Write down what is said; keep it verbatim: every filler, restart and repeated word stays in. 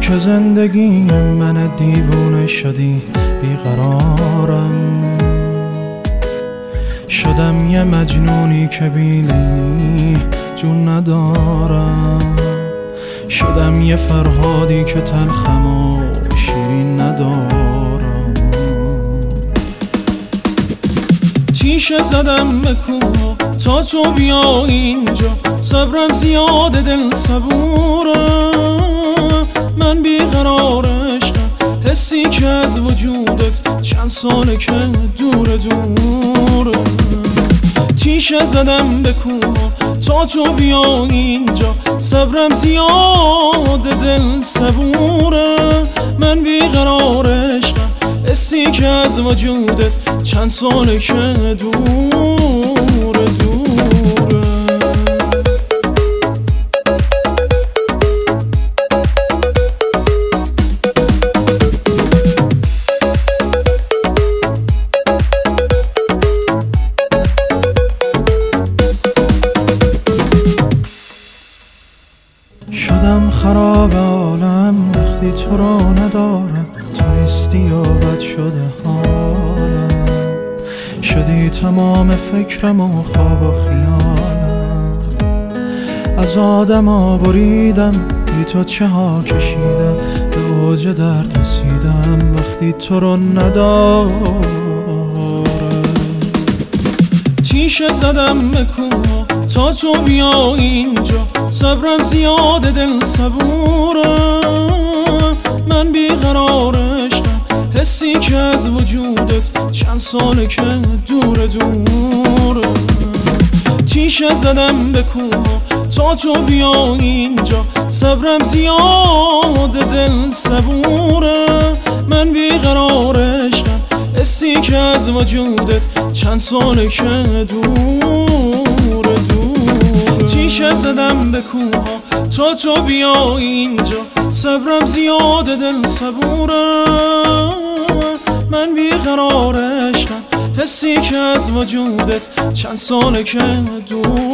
که زندگی من دیوونه شدی بیقرارم، شدم یه مجنونی که بی لیلی جون ندارم، شدم یه فرهادی که تلخم و شیرین ندارم. تیشه زدم به کوه تا تو بیا اینجا، صبرم زیاده دل صبورم، من بیقرار عشقم، حسی که از وجودت چند ساله که دور دوره. تیشه زدم به کوه تا تو بیا اینجا، صبرم زیاده دل صبورم، من بیقرار عشقم، حسی که از وجودت چند ساله که دوره دوره. شدم خراب عالم وقتی تو را ندارم، تو نیستی و بد شده حالم، شدی تمام فکرم و خواب و خیالم، از آدما بریدم بی تو چه ها کشیدم، به اوج درد رسیدم وقتی تو رو ندارم. تیشه زدم به کوه تا تو بیا اینجا، صبرم زیاده دل صبورم، من بیقرار عشقم، حسی که از وجودت چند ساله که دور دوره. تیشه زدم به کوه تا تو بیا اینجا، صبرم زیاده دل صبورم، من بیقرار عشقم، حسی که از وجودت چند ساله که دوره دوره. تیشه زدم به کوه تا تو بیا اینجا، صبرم زیاده دل صبورم، من بیقرار عشقم، حسی که از وجودت چند ساله که دوره.